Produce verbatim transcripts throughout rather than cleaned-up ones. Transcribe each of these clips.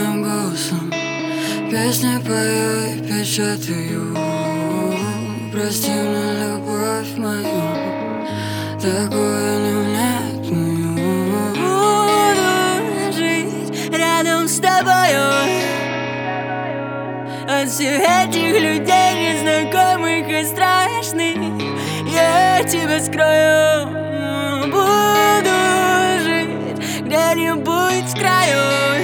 твоим голосом песни пою и печатаю. Прости мне, любовь мою, такое не умею. Буду жить рядом с тобою от всех этих людей незнакомых и страшных. Я тебя скрою. Буду жить где-нибудь с краю.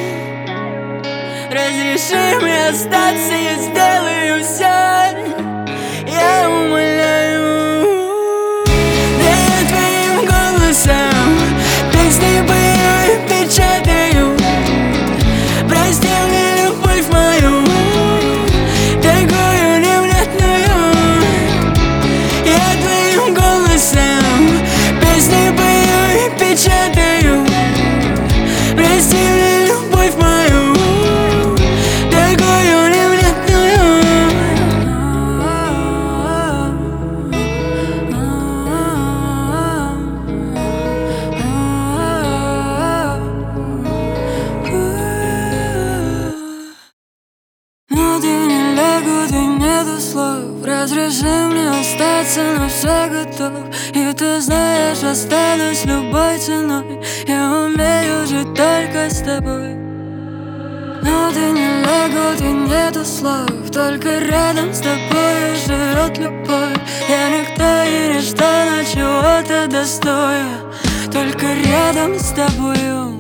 Разреши мне остаться, я сделаю все. Я умоляю. Да я твоим голосом песни пою и печатаю. Прости мне, любовь мою, такую невнятную. Я твоим голосом песни пою и печатаю. Прости мне, любовь мою, такую невнятную. Но ты не лягу, ты нету слов. Разреши мне остаться, но все готов. И ты знаешь, останусь любой ценой. Я умею жить только с тобой. Но ты не лягу, ты нету слов. Только рядом с тобой живет любовь. Я никто и ничто, но чего-то достоин. Только рядом с тобою.